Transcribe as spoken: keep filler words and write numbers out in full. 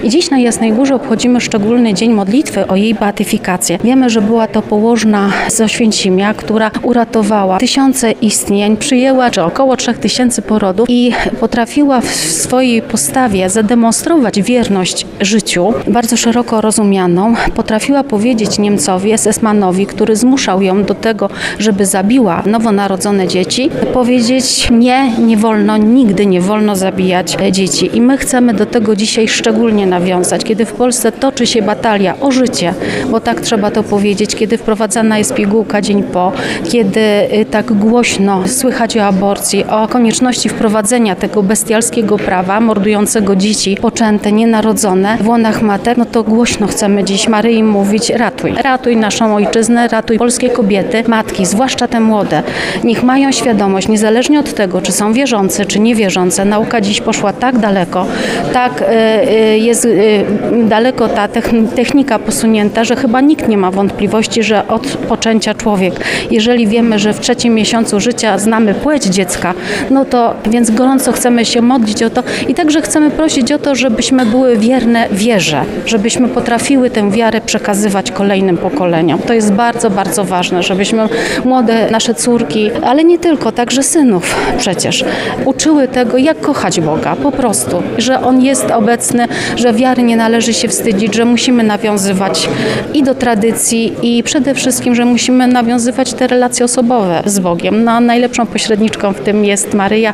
I dziś na Jasnej Górze obchodzimy szczególny dzień modlitwy o jej beatyfikację. Wiemy, że była to położna z Oświęcimia, która uratowała tysiące istnień, przyjęła czy około trzech tysięcy porodów i potrafiła w swojej postawie zademonstrować wierność życiu, bardzo szeroko rozumianą. Potrafiła powiedzieć Niemcowi, es es manowi, który zmuszał ją do tego, żeby zabiła nowonarodzone dzieci, powiedzieć nie, nie wolno, nigdy nie wolno zabijać dzieci. I my chcemy do tego dzisiaj szczególnie nawiązać, kiedy w Polsce toczy się batalia o życie, bo tak trzeba to powiedzieć, kiedy wprowadzana jest pigułka dzień po, kiedy tak głośno słychać o aborcji, o konieczności wprowadzenia tego bestialskiego prawa, mordującego dzieci poczęte, nienarodzone w łonach matek, no to głośno chcemy dziś Maryi mówić: ratuj, ratuj naszą ojczyznę, ratuj polskie kobiety, matki, zwłaszcza te młode. Niech mają świadomość, niezależnie od tego, czy są wierzące, czy niewierzące, nauka dziś poszła tak daleko, tak y, jest y, daleko ta technika posunięta, że chyba nikt nie ma wątpliwości, że od poczęcia człowiek, jeżeli wiemy, że w trzecim miesiącu życia znamy płeć dziecka, no to więc gorąco chcemy się modlić o to i także chcemy prosić o to, żebyśmy były wierne wierze, żebyśmy potrafiły tę wiarę przekazywać kolejnym pokoleniom. To jest bardzo, bardzo ważne, żebyśmy młode nasze córki, ale nie tylko, także synów przecież, uczyły tego, jak kochać Boga, po prostu, że On jest obecny, że wiary nie należy się wstydzić, że musimy nawiązywać i do tradycji i przede wszystkim, że musimy nawiązywać te relacje osobowe z Bogiem. No, najlepszą pośredniczką w tym jest Maryja.